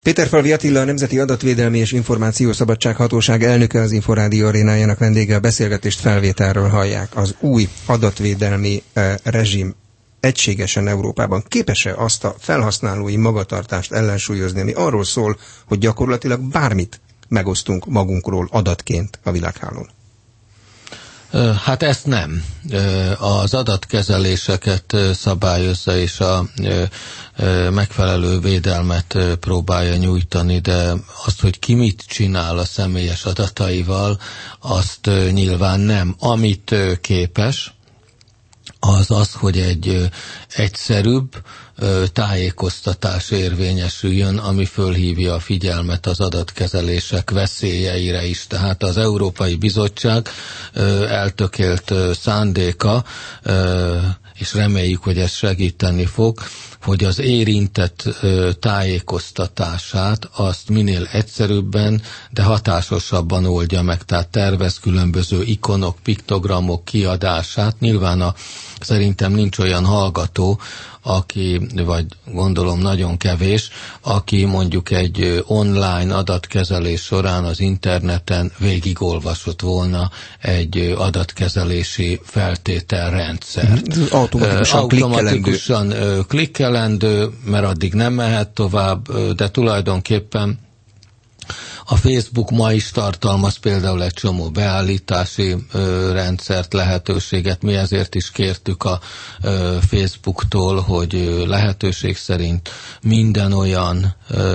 Péterfalvi Attila, a Nemzeti Adatvédelmi és Információszabadság Hatóság elnöke, az Inforádió arénájának vendége. A beszélgetést felvételről hallják. Az új adatvédelmi rezsim egységesen Európában képes-e azt a felhasználói magatartást ellensúlyozni, ami arról szól, hogy gyakorlatilag bármit megosztunk magunkról adatként a világhálón? Hát ezt nem. Az adatkezeléseket szabályozza és a megfelelő védelmet próbálja nyújtani, de azt, hogy ki mit csinál a személyes adataival, azt nyilván nem. Amit képes, az, hogy egy egyszerűbb tájékoztatás érvényesüljön, ami fölhívja a figyelmet az adatkezelések veszélyeire is. Tehát az Európai Bizottság eltökélt szándéka, és reméljük, hogy ez segíteni fog, hogy az érintett tájékoztatását azt minél egyszerűbben, de hatásosabban oldja meg. Tehát tervez különböző ikonok, piktogramok kiadását. Nyilván szerintem nincs olyan hallgató, aki, vagy gondolom nagyon kevés, aki mondjuk egy online adatkezelés során az interneten végigolvasott volna egy adatkezelési feltételrendszert. Automatikusan klikkelendő, mert addig nem mehet tovább, de tulajdonképpen a Facebook ma is tartalmaz például egy csomó beállítási rendszert, lehetőséget. Mi ezért is kértük a Facebooktól, hogy lehetőség szerint minden olyan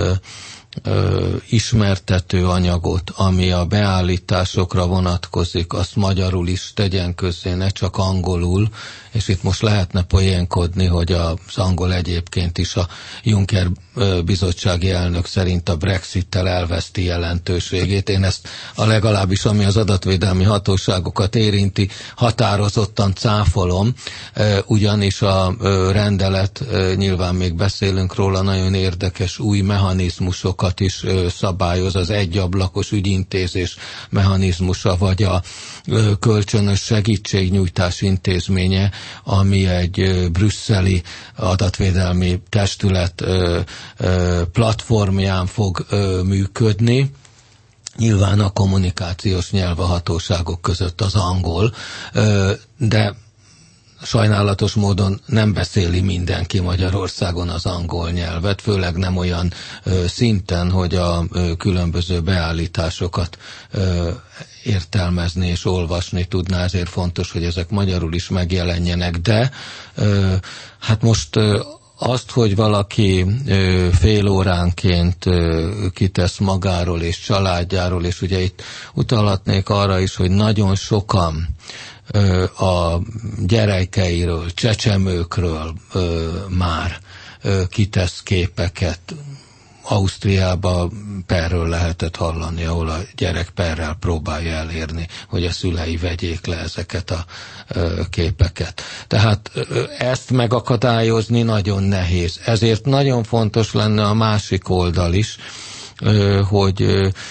ismertető anyagot, ami a beállításokra vonatkozik, azt magyarul is tegyen közzé, ne csak angolul, és itt most lehetne poénkodni, hogy az angol egyébként is a Juncker bizottsági elnök szerint a Brexittel elveszti jelentőségét. Én ezt legalábbis, ami az adatvédelmi hatóságokat érinti, határozottan cáfolom, ugyanis a rendelet, nyilván még beszélünk róla, nagyon érdekes új mechanizmusokat is szabályoz, az egyablakos ügyintézés mechanizmusa, vagy a kölcsönös segítségnyújtás intézménye, ami egy brüsszeli adatvédelmi testület platformján fog működni. Nyilván a kommunikációs nyelv a hatóságok között az angol, de sajnálatos módon nem beszéli mindenki Magyarországon az angol nyelvet, főleg nem olyan szinten, hogy a különböző beállításokat értelmezni és olvasni tudná, ezért fontos, hogy ezek magyarul is megjelenjenek, de hát most azt, hogy valaki fél óránként kitesz magáról és családjáról, és ugye itt utalhatnék arra is, hogy nagyon sokan a gyerekeiről, csecsemőkről már kitesz képeket. Ausztriában perről lehetett hallani, ahol a gyerek perrel próbálja elérni, hogy a szülei vegyék le ezeket a képeket. Tehát ezt megakadályozni nagyon nehéz. Ezért nagyon fontos lenne a másik oldal is, hogy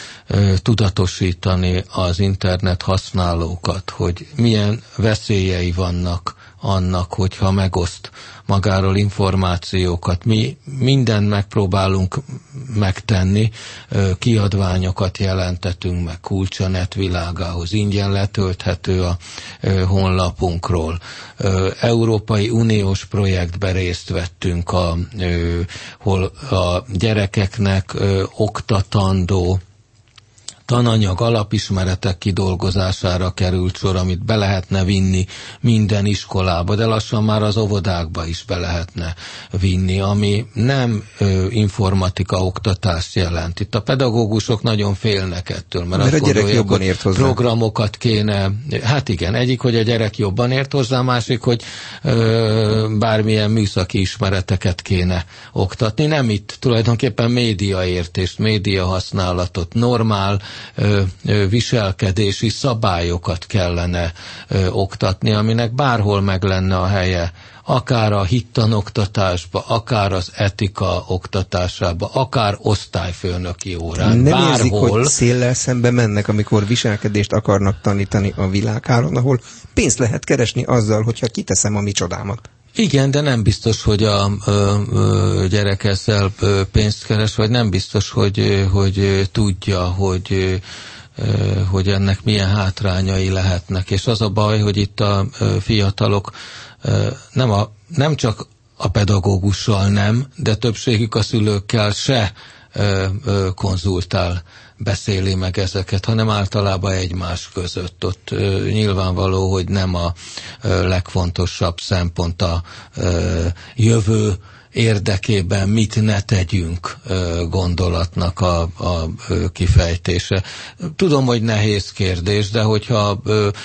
tudatosítani az internet használókat, hogy milyen veszélyei vannak annak, hogyha megoszt magáról információkat. Mi mindent megpróbálunk megtenni, kiadványokat jelentetünk meg Kulcsa net világához, ingyen letölthető a honlapunkról. Európai Uniós projektben részt vettünk, hol a gyerekeknek oktatandó tananyag alapismeretek kidolgozására került sor, amit be lehetne vinni minden iskolába, de lassan már az óvodákba is be lehetne vinni, ami nem informatika oktatást jelent. Itt a pedagógusok nagyon félnek ettől, mert azt gondolják, hogy programokat kéne, hát igen, egyik, hogy a gyerek jobban ért hozzá, másik, hogy bármilyen műszaki ismereteket kéne oktatni. Nem itt, tulajdonképpen médiaértést, médiahasználatot, normál viselkedési szabályokat kellene oktatni, aminek bárhol meg lenne a helye, akár a hittanoktatásba, akár az etika oktatásába, akár osztályfőnöki órán. Nem bárhol. Érzik, hogy széllel szembe mennek, amikor viselkedést akarnak tanítani a világhálón, ahol pénzt lehet keresni azzal, hogyha kiteszem a micsodámat? Igen, de nem biztos, hogy a gyerek ezzel pénzt keres, vagy nem biztos, hogy tudja, hogy ennek milyen hátrányai lehetnek. És az a baj, hogy itt a fiatalok nem csak a pedagógussal nem, de többségük a szülőkkel se konzultál, beszéli meg ezeket, hanem általában egymás között. Ott nyilvánvaló, hogy nem a legfontosabb szempont a jövő érdekében mit ne tegyünk gondolatnak a kifejtése. Tudom, hogy nehéz kérdés, de hogyha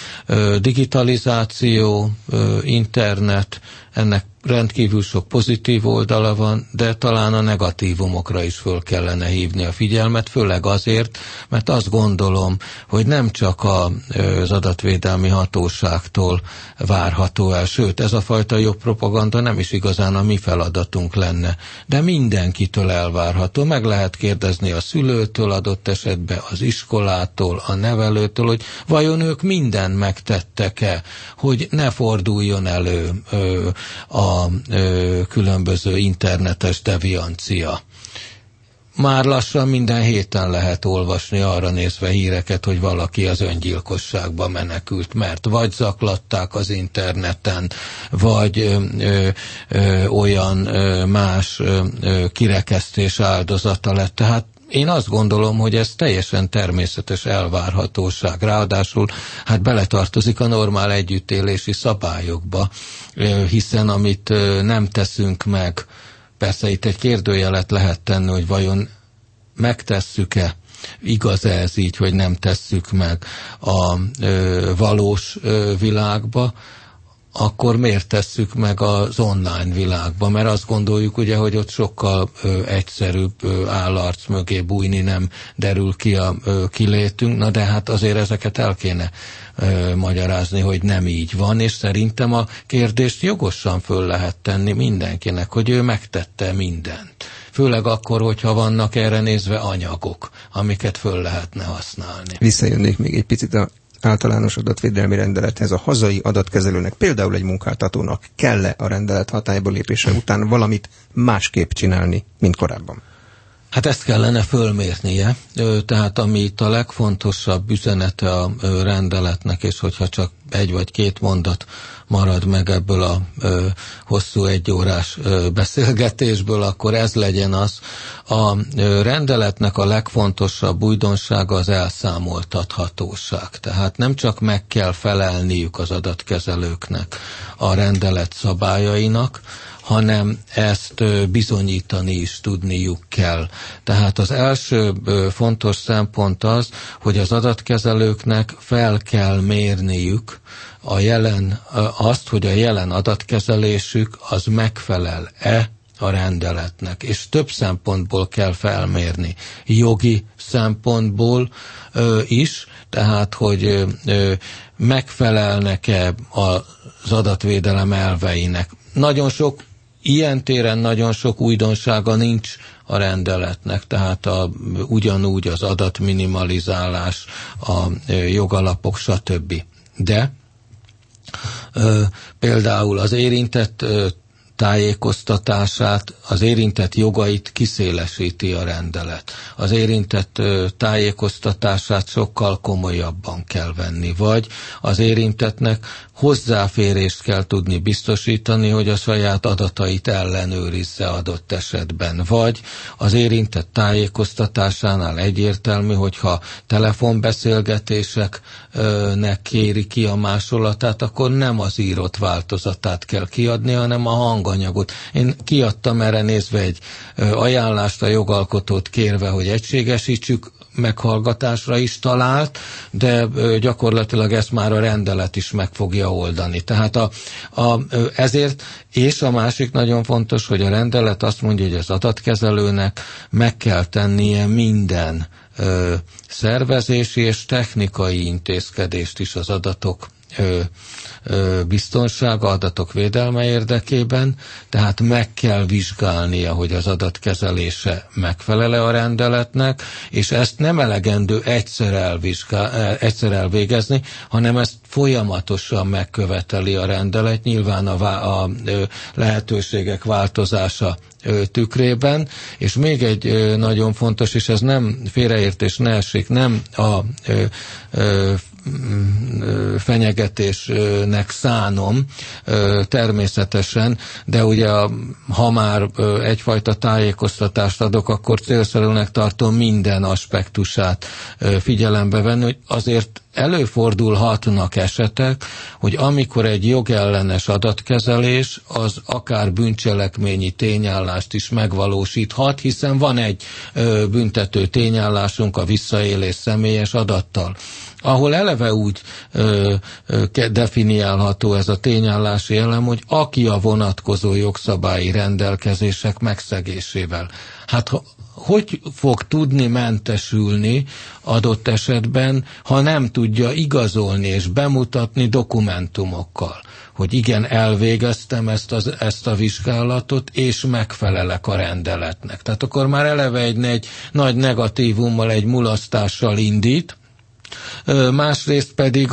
digitalizáció, internet, ennek rendkívül sok pozitív oldala van, de talán a negatívumokra is föl kellene hívni a figyelmet, főleg azért, mert azt gondolom, hogy nem csak az adatvédelmi hatóságtól várható el, sőt, ez a fajta jobb propaganda nem is igazán a mi feladatunk lenne, de mindenkitől elvárható. Meg lehet kérdezni a szülőtől adott esetben, az iskolától, a nevelőtől, hogy vajon ők mindent megtettek-e, hogy ne forduljon elő a különböző internetes deviancia. Már lassan minden héten lehet olvasni arra nézve híreket, hogy valaki az öngyilkosságba menekült, mert vagy zaklatták az interneten, vagy olyan más kirekesztés áldozata lett. Tehát én azt gondolom, hogy ez teljesen természetes elvárhatóság. Ráadásul hát beletartozik a normál együttélési szabályokba, hiszen amit nem teszünk meg, persze itt egy kérdőjelet lehet tenni, hogy vajon megtesszük-e, igaz-e ez így, hogy nem tesszük meg a valós világba, akkor miért tesszük meg az online világba? Mert azt gondoljuk ugye, hogy ott sokkal egyszerűbb állarc mögé bújni, nem derül ki a kilétünk, na de hát azért ezeket el kéne magyarázni, hogy nem így van, és szerintem a kérdést jogosan föl lehet tenni mindenkinek, hogy ő megtette mindent. Főleg akkor, hogyha vannak erre nézve anyagok, amiket föl lehetne használni. Visszajönnék még egy picit a általános adatvédelmi rendelethez. A hazai adatkezelőnek, például egy munkáltatónak kell-e a rendelet hatályba lépése után valamit másképp csinálni, mint korábban? Hát ezt kellene fölmérnie, tehát ami itt a legfontosabb üzenete a rendeletnek, és hogyha csak egy vagy két mondat marad meg ebből a hosszú egyórás beszélgetésből, akkor ez legyen az. A rendeletnek a legfontosabb újdonsága az elszámoltathatóság. Tehát nem csak meg kell felelniük az adatkezelőknek a rendelet szabályainak, hanem ezt bizonyítani is tudniuk kell. Tehát az első fontos szempont az, hogy az adatkezelőknek fel kell mérniük azt, hogy a jelen adatkezelésük az megfelel-e a rendeletnek, és több szempontból kell felmérni. Jogi szempontból is, tehát, hogy megfelelnek-e az adatvédelem elveinek. Ilyen téren nagyon sok újdonsága nincs a rendeletnek, tehát ugyanúgy az adatminimalizálás, a jogalapok, stb. De például az érintett tájékoztatását, az érintett jogait kiszélesíti a rendelet. Az érintett tájékoztatását sokkal komolyabban kell venni, vagy az érintettnek hozzáférést kell tudni biztosítani, hogy a saját adatait ellenőrizze adott esetben, vagy az érintett tájékoztatásánál egyértelmű, hogyha telefonbeszélgetéseknek kéri ki a másolatát, akkor nem az írott változatát kell kiadni, hanem a hanganyagot. Én kiadtam erre nézve egy ajánlást a jogalkotót kérve, hogy egységesítsük, meghallgatásra is talált, de gyakorlatilag ezt már a rendelet is meg fogja oldani. Tehát ezért, és a másik nagyon fontos, hogy a rendelet azt mondja, hogy az adatkezelőnek meg kell tennie minden szervezési és technikai intézkedést is az adatok biztonsága, adatok védelme érdekében, tehát meg kell vizsgálnia, hogy az adatkezelése megfelele a rendeletnek, és ezt nem elegendő egyszer elvégezni, hanem ezt folyamatosan megköveteli a rendelet, nyilván a lehetőségek változása tükrében, és még egy nagyon fontos, és ez nem félreértés, ne essék, nem a fenyegetésnek szánom természetesen, de ugye ha már egyfajta tájékoztatást adok, akkor célszerűnek tartom minden aspektusát figyelembe venni, hogy azért előfordulhatnak esetek, hogy amikor egy jogellenes adatkezelés, az akár bűncselekményi tényállást is megvalósíthat, hiszen van egy büntető tényállásunk, a visszaélés személyes adattal, ahol eleve úgy definiálható ez a tényállási elem, hogy aki a vonatkozó jogszabályi rendelkezések megszegésével. Hát hogy fog tudni mentesülni adott esetben, ha nem tudja igazolni és bemutatni dokumentumokkal, hogy igen, elvégeztem ezt a vizsgálatot, és megfelelek a rendeletnek. Tehát akkor már eleve egy nagy negatívummal, egy mulasztással indít, másrészt pedig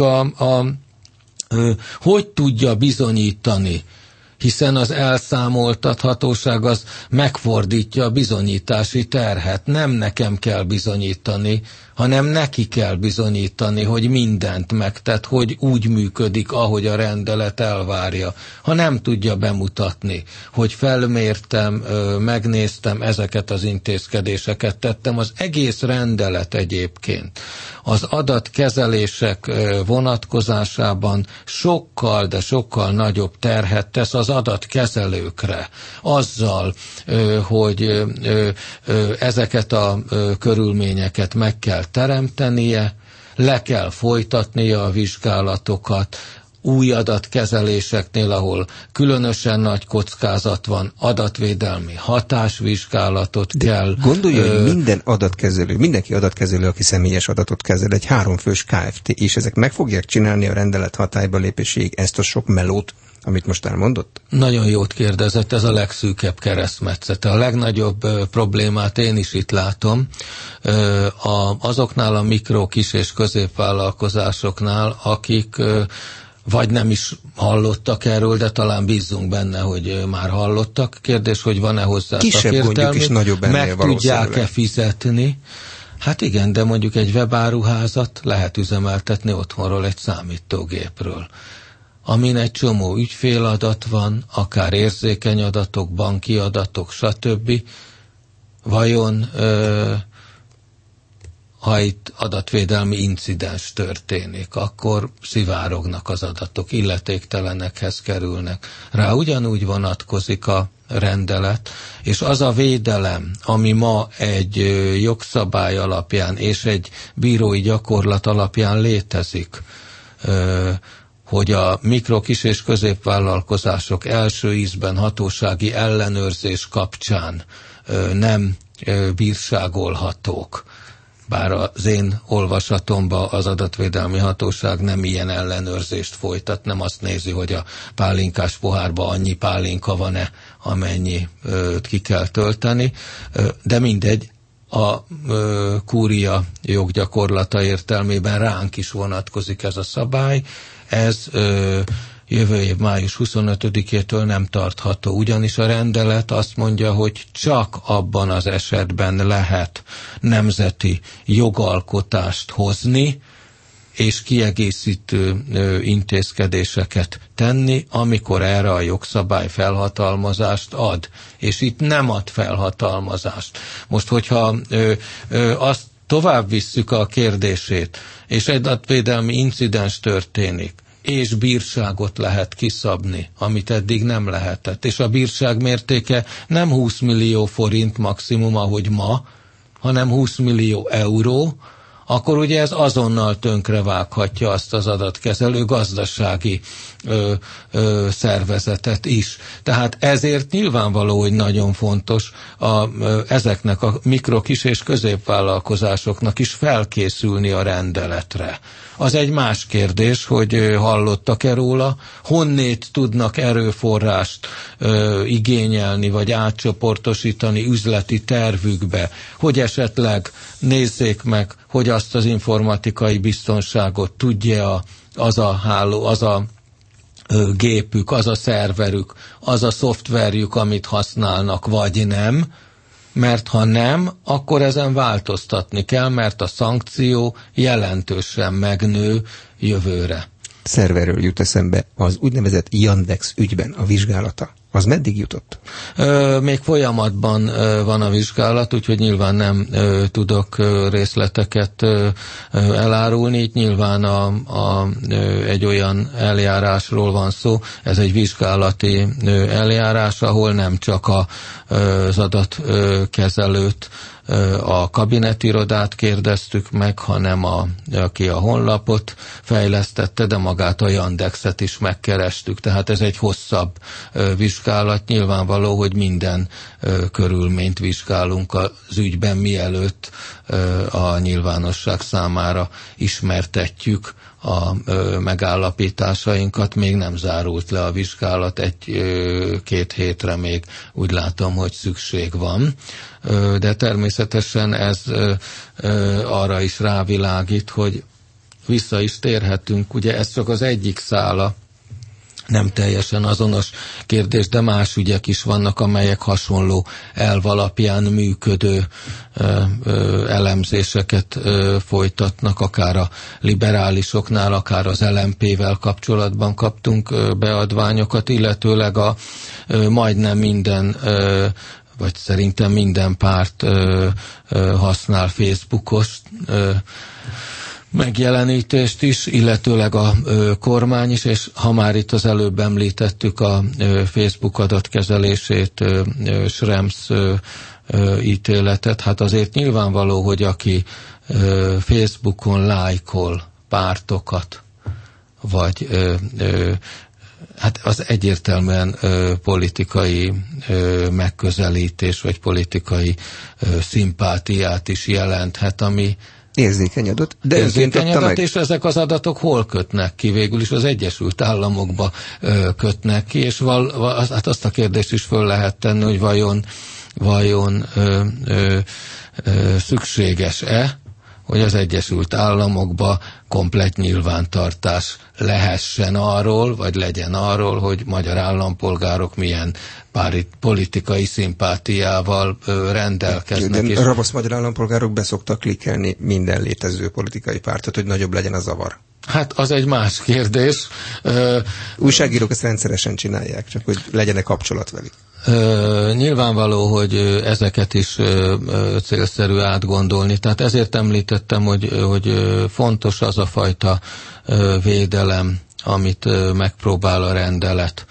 hogy tudja bizonyítani, hiszen az elszámoltathatóság az megfordítja a bizonyítási terhet. Nem nekem kell bizonyítani, hanem neki kell bizonyítani, hogy mindent megtett, hogy úgy működik, ahogy a rendelet elvárja. Ha nem tudja bemutatni, hogy felmértem, megnéztem, ezeket az intézkedéseket tettem, az egész rendelet egyébként az adatkezelések vonatkozásában sokkal, de sokkal nagyobb terhet tesz az adatkezelőkre. Azzal, hogy ezeket a körülményeket meg kell teremtenie, le kell folytatnia a vizsgálatokat, új adatkezeléseknél, ahol különösen nagy kockázat van, adatvédelmi hatásvizsgálatot kell. Gondolja, hogy mindenki adatkezelő, aki személyes adatot kezel, egy 3 fős Kft. És ezek meg fogják csinálni a rendelet hatályba lépéséig ezt a sok melót, amit most elmondott? Nagyon jót kérdezett, ez a legszűkebb keresztmetszete. A legnagyobb problémát én is itt látom. Azoknál a mikro, kis és középvállalkozásoknál, akik vagy nem is hallottak erről, de talán bízzunk benne, hogy már hallottak. Kérdés, hogy van-e hozzá szakértelmük, meg tudják-e fizetni. Hát igen, de mondjuk egy webáruházat lehet üzemeltetni otthonról egy számítógépről, amin egy csomó ügyféladat van, akár érzékeny adatok, banki adatok, stb. Vajon ha itt adatvédelmi incidens történik, akkor szivárognak az adatok, illetéktelenekhez kerülnek. Rá ugyanúgy vonatkozik a rendelet, és az a védelem, ami ma egy jogszabály alapján és egy bírói gyakorlat alapján létezik, hogy a mikro, kis és középvállalkozások első ízben hatósági ellenőrzés kapcsán nem bírságolhatók, bár az én olvasatomban az adatvédelmi hatóság nem ilyen ellenőrzést folytat, nem azt nézi, hogy a pálinkás pohárban annyi pálinka van-e, amennyi ki kell tölteni, de mindegy, a kúria joggyakorlata értelmében ránk is vonatkozik ez a szabály. Ez jövő év május 25-től nem tartható, ugyanis a rendelet azt mondja, hogy csak abban az esetben lehet nemzeti jogalkotást hozni, és kiegészítő intézkedéseket tenni, amikor erre a jogszabály felhatalmazást ad. És itt nem ad felhatalmazást. Most, hogyha azt tovább visszük a kérdését, és egy adatvédelmi incidens történik, és bírságot lehet kiszabni, amit eddig nem lehetett. És a bírság mértéke nem 20 millió forint maximum, ahogy ma, hanem 20 millió euró, akkor ugye ez azonnal tönkrevághatja azt az adatkezelő gazdasági szervezetet is. Tehát ezért nyilvánvaló, hogy nagyon fontos ezeknek a mikro, kis és középvállalkozásoknak is felkészülni a rendeletre. Az egy más kérdés, hogy hallottak-e róla, honnét tudnak erőforrást igényelni, vagy átcsoportosítani üzleti tervükbe, hogy esetleg nézzék meg, hogy azt az informatikai biztonságot tudja az a háló, az a gépük, az a szerverük, az a szoftverjük, amit használnak, vagy nem, mert ha nem, akkor ezen változtatni kell, mert a szankció jelentősen megnő jövőre. Szerverről jut eszembe az úgynevezett Yandex ügyben a vizsgálata. Az meddig jutott? Még folyamatban van a vizsgálat, úgyhogy nyilván nem tudok részleteket elárulni. Itt nyilván egy olyan eljárásról van szó, ez egy vizsgálati eljárás, ahol nem csak az adatkezelőt, a kabinetirodát kérdeztük meg, hanem aki a honlapot fejlesztette, de magát a Yandexet is megkerestük. Tehát ez egy hosszabb vizsgálat. Nyilvánvaló, hogy minden körülményt vizsgálunk az ügyben, mielőtt a nyilvánosság számára ismertetjük a megállapításainkat. Még nem zárult le a vizsgálat, egy-két hétre még úgy látom, hogy szükség van. De természetesen ez arra is rávilágít, hogy vissza is térhetünk. Ugye ez csak az egyik szála, nem teljesen azonos kérdés, de más ügyek is vannak, amelyek hasonló elv alapján működő elemzéseket folytatnak, akár a liberálisoknál, akár az LMP-vel kapcsolatban kaptunk beadványokat, illetőleg majdnem minden vagy szerintem minden párt használ Facebookos megjelenítést is, illetőleg a kormány is, és ha már itt az előbb említettük a Facebook adatkezelését, Schrems ítéletet, hát azért nyilvánvaló, hogy aki Facebookon lájkol pártokat, vagy hát az egyértelműen politikai megközelítés, vagy politikai szimpátiát is jelenthet, ami érzékeny adat, de érzékeny adat, és ezek az adatok hol kötnek ki? Végül is az Egyesült Államokba kötnek ki, és hát azt a kérdést is föl lehet tenni, hogy vajon szükséges-e, hogy az Egyesült Államokba komplett nyilvántartás lehessen arról, vagy legyen arról, hogy magyar állampolgárok milyen politikai szimpátiával rendelkeznek. De ravasz magyar állampolgárok beszoktak klikkelni minden létező politikai pártot, hogy nagyobb legyen a zavar. Hát az egy más kérdés. Újságírók ezt rendszeresen csinálják, csak hogy legyen kapcsolat velük. Nyilvánvaló, hogy ezeket is célszerű átgondolni. Tehát ezért említettem, hogy fontos az a fajta védelem, amit megpróbál a rendelet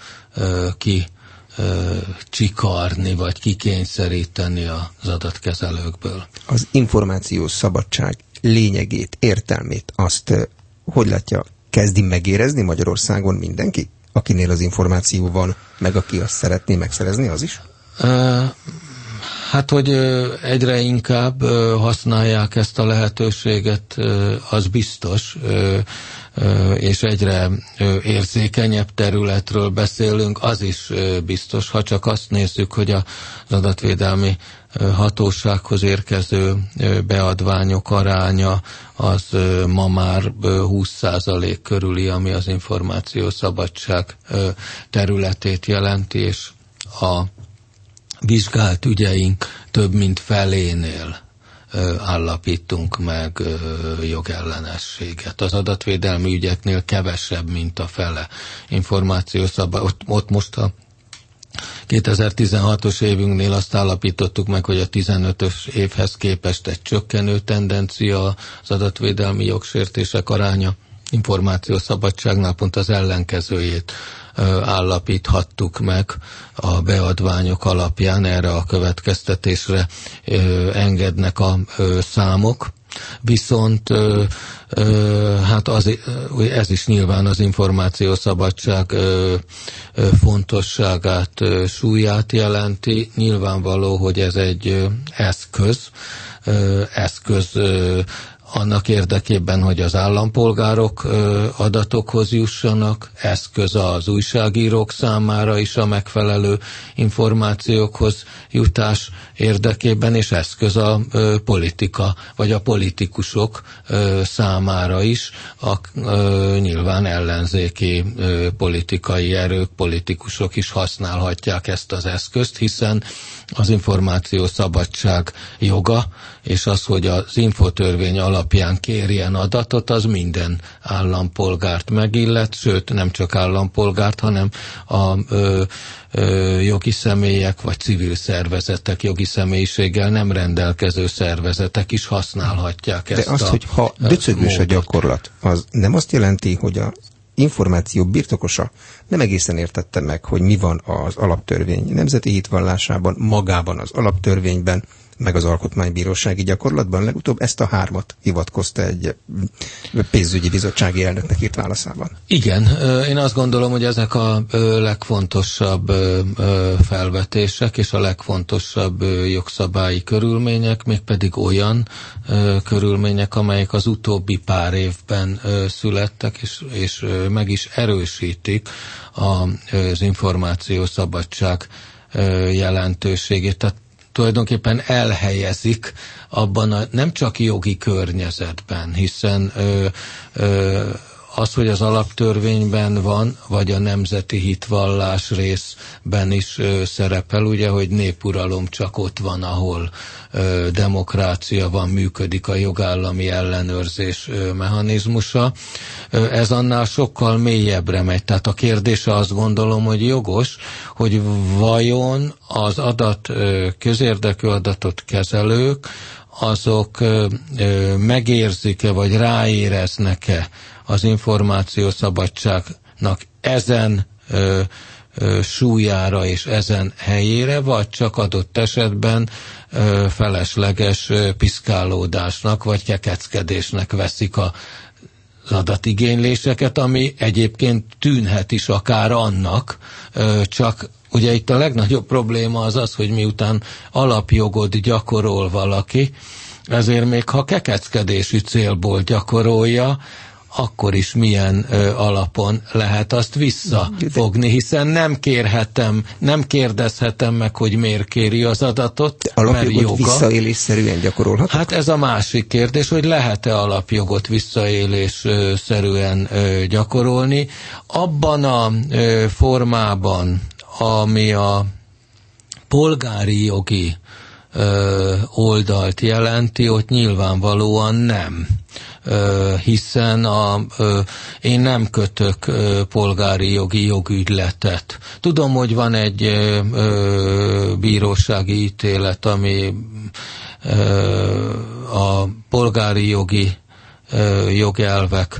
csikarni, vagy kikényszeríteni az adatkezelőkből. Az információs szabadság lényegét, értelmét, azt hogy látja, kezdi megérezni Magyarországon mindenki? Akinél az információ van, meg aki azt szeretné megszerezni, az is? Hát, hogy egyre inkább használják ezt a lehetőséget, az biztos, és egyre érzékenyebb területről beszélünk, az is biztos, ha csak azt nézzük, hogy az adatvédelmi hatósághoz érkező beadványok aránya az ma már 20% körüli, ami az információszabadság területét jelenti, és a vizsgált ügyeink több mint felénél állapítunk meg jogellenességet. Az adatvédelmi ügyeknél kevesebb, mint a fele ott most a 2016-os évünknél azt állapítottuk meg, hogy a 15-ös évhez képest egy csökkenő tendencia az adatvédelmi jogsértések aránya. Információszabadságnál pont az ellenkezőjét állapíthattuk meg a beadványok alapján, erre a következtetésre engednek a számok. viszont hát ez is nyilván az információszabadság fontosságát, súlyát jelenti. Nyilvánvaló, hogy ez egy eszköz annak érdekében, hogy az állampolgárok adatokhoz jussanak, eszköz az újságírók számára is a megfelelő információkhoz jutás érdekében, és eszköz a politika, vagy a politikusok számára is, nyilván ellenzéki politikai erők, politikusok is használhatják ezt az eszközt, hiszen az információszabadság joga, és az, hogy az infotörvény alapján kérjen adatot, az minden állampolgárt megillet, sőt nem csak állampolgárt, hanem a jogi személyek vagy civil szervezetek, jogi személyiséggel nem rendelkező szervezetek is használhatják ezt. De azt, hogy ha döcögős a gyakorlat, az nem azt jelenti, hogy a információ birtokosa nem egészen értette meg, hogy mi van az alaptörvény nemzeti hitvallásában, magában az alaptörvényben, meg az alkotmánybírósági gyakorlatban. Legutóbb ezt a hármat hivatkozta egy pénzügyi bizottsági elnöknek írt válaszában. Igen, én azt gondolom, hogy ezek a legfontosabb felvetések és a legfontosabb jogszabályi körülmények, mégpedig olyan körülmények, amelyek az utóbbi pár évben születtek, és meg is erősítik az információszabadság jelentőségét. Tehát tulajdonképpen elhelyezik abban nem csak jogi környezetben, hiszen az, hogy az alaptörvényben van, vagy a nemzeti hitvallás részben is szerepel, ugye, hogy népuralom csak ott van, ahol demokrácia van, működik a jogállami ellenőrzés mechanizmusa. Ez annál sokkal mélyebbre megy. Tehát a kérdése azt gondolom, hogy jogos, hogy vajon az közérdekű adatot kezelők, azok megérzik-e, vagy ráéreznek-e az információszabadságnak ezen súlyára és ezen helyére, vagy csak adott esetben felesleges piszkálódásnak, vagy kekeckedésnek veszik az adatigényléseket, ami egyébként tűnhet is akár annak, csak ugye itt a legnagyobb probléma az, hogy miután alapjogot gyakorol valaki, ezért még ha kekeckedési célból gyakorolja, akkor is milyen alapon lehet azt visszafogni, hiszen nem kérdezhetem meg, hogy miért kéri az adatot, mert joga. Visszaélésszerűen gyakorolhatok? Hát ez a másik kérdés, hogy lehet-e alapjogot visszaélésszerűen gyakorolni. Abban a formában, ami a polgári jogi oldalt jelenti, ott nyilvánvalóan nem. Hiszen én nem kötök polgári jogi jogügyletet. Tudom, hogy van egy bírósági ítélet, ami a polgári jogi jogelvek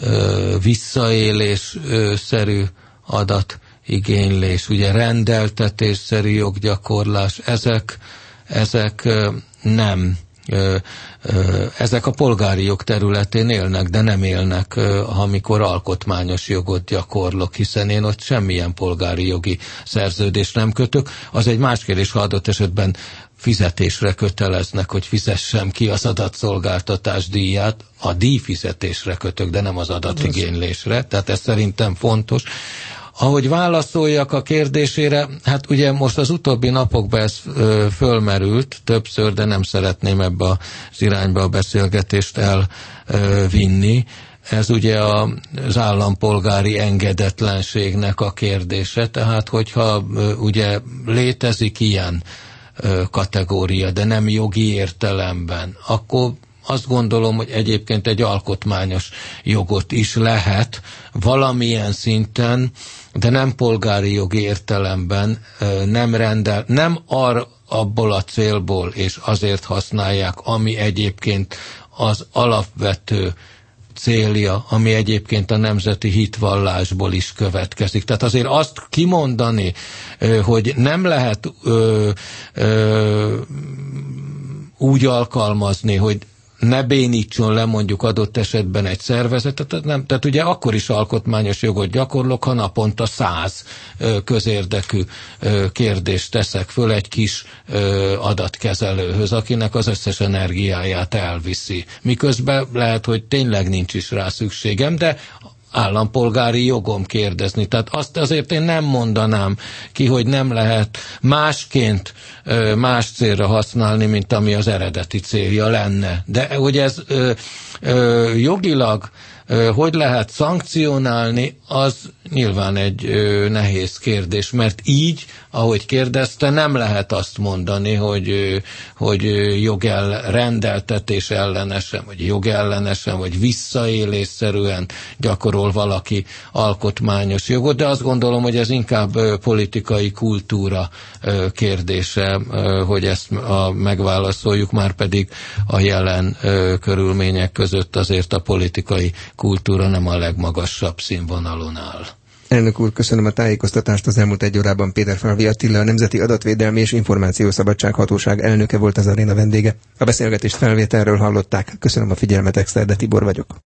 visszaélésszerű adatigénylés, ugye rendeltetésszerű joggyakorlás, ezek nem. Ezek a polgári jog területén élnek, de nem élnek, amikor alkotmányos jogot gyakorlok, hiszen én ott semmilyen polgári jogi szerződést nem kötök. Az egy más kérdés, ha adott esetben fizetésre köteleznek, hogy fizessem ki az adatszolgáltatás díját, a díjfizetésre kötök, de nem az adatigénylésre, tehát ez szerintem fontos. Ahogy válaszoljak a kérdésére, hát ugye most az utóbbi napokban ez fölmerült többször, de nem szeretném ebbe az irányba a beszélgetést elvinni. Ez ugye az állampolgári engedetlenségnek a kérdése, tehát hogyha ugye létezik ilyen kategória, de nem jogi értelemben, akkor azt gondolom, hogy egyébként egy alkotmányos jogot is lehet valamilyen szinten, de nem polgári jogi értelemben nem abból a célból és azért használják, ami egyébként az alapvető célja, ami egyébként a nemzeti hitvallásból is következik. Tehát azért azt kimondani, hogy nem lehet úgy alkalmazni, hogy ne bénítson le mondjuk adott esetben egy szervezetet, nem, tehát ugye akkor is alkotmányos jogot gyakorlok, ha naponta 100 közérdekű kérdést teszek föl egy kis adatkezelőhöz, akinek az összes energiáját elviszi. Miközben lehet, hogy tényleg nincs is rá szükségem, de állampolgári jogom kérdezni. Tehát azt azért én nem mondanám ki, hogy nem lehet másként más célra használni, mint ami az eredeti célja lenne. De hogy ez jogilag hogy lehet szankcionálni, az nyilván egy nehéz kérdés, mert így, ahogy kérdezte, nem lehet azt mondani, hogy rendeltetés ellenesen, vagy jogellenesen, vagy visszaélésszerűen gyakorol valaki alkotmányos jogot, de azt gondolom, hogy ez inkább politikai kultúra kérdése, hogy ezt megválaszoljuk, már pedig a jelen körülmények között azért a politikai kultúra nem a legmagasabb színvonalon áll. Elnök úr, köszönöm a tájékoztatást. Az elmúlt egy órában Péterfalvi Attila, a Nemzeti Adatvédelmi és Információszabadság Hatóság elnöke volt az aréna vendége. A beszélgetést felvételről hallották. Köszönöm a figyelmet, Exterde Tibor vagyok.